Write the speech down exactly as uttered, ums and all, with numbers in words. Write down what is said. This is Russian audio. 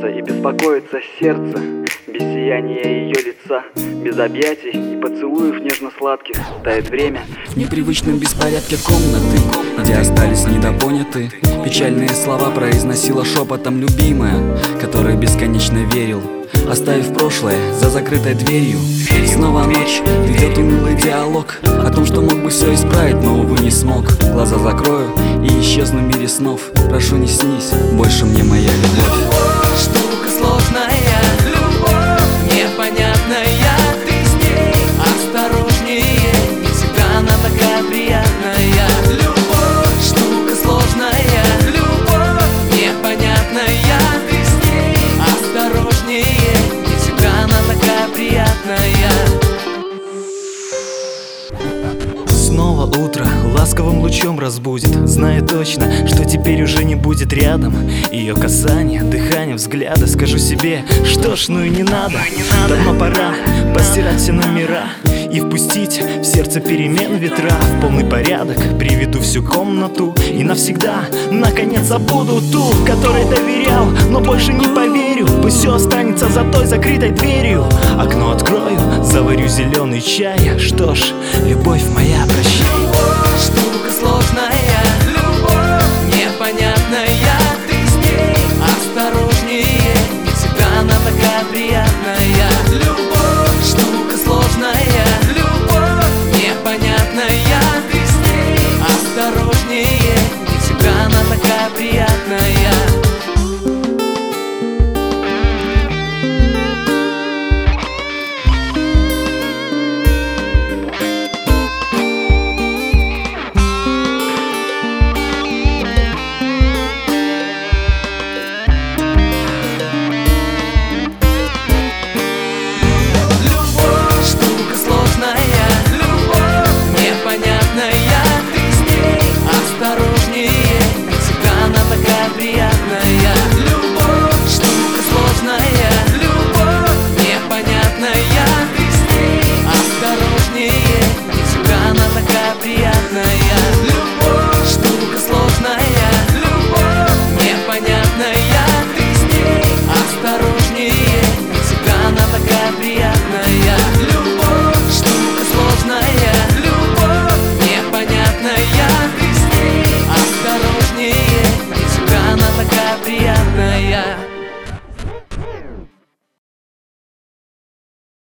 бьется и беспокоится сердце, без сияния ее лица, без объятий и поцелуев нежно-сладких. Тает время в непривычном беспорядке комнаты, где остались недопоняты печальные слова произносила шепотом любимая, которой бесконечно верил, оставив прошлое за закрытой дверью. Снова ночь, ведет унылый диалог о том, что мог бы все исправить, но, увы, не смог. Глаза закрою и исчезну в мире снов. Прошу, не снись больше мне моя любовь. Штука сложная, любовь непонятная, ты с ней осторожнее, не всегда она такая приятная. Любовь, штука сложная, любовь непонятная, ты с ней осторожнее, не всегда она такая приятная. Снова утро ласковым лучом разбудит, зная точно, что теперь уже не будет рядом ее касания, дыхания, взгляда. Скажу себе, что ж, ну и не надо, давно пора постирать все номера и впустить в сердце перемен ветра. В полный порядок приведу всю комнату и навсегда, наконец, забуду ту, которой доверял, но больше не поверю. Пусть все останется за той закрытой дверью. Окно открою, заварю зеленый чай. Что ж, любовь моя, прощай.